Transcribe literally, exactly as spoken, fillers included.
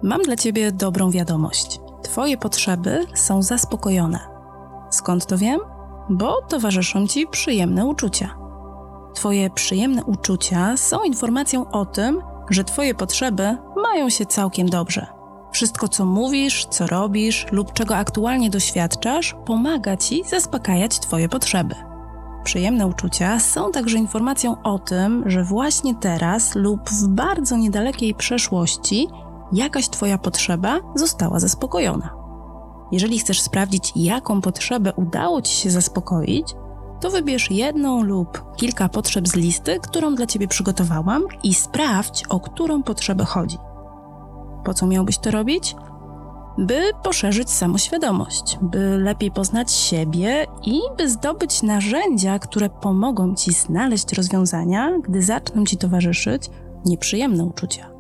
Mam dla Ciebie dobrą wiadomość. Twoje potrzeby są zaspokojone. Skąd to wiem? Bo towarzyszą Ci przyjemne uczucia. Twoje przyjemne uczucia są informacją o tym, że Twoje potrzeby mają się całkiem dobrze. Wszystko, co mówisz, co robisz lub czego aktualnie doświadczasz, pomaga Ci zaspokajać Twoje potrzeby. Przyjemne uczucia są także informacją o tym, że właśnie teraz lub w bardzo niedalekiej przeszłości jakaś Twoja potrzeba została zaspokojona. Jeżeli chcesz sprawdzić, jaką potrzebę udało Ci się zaspokoić, to wybierz jedną lub kilka potrzeb z listy, którą dla Ciebie przygotowałam i sprawdź, o którą potrzebę chodzi. Po co miałbyś to robić? By poszerzyć samoświadomość, by lepiej poznać siebie i by zdobyć narzędzia, które pomogą Ci znaleźć rozwiązania, gdy zaczną Ci towarzyszyć nieprzyjemne uczucia.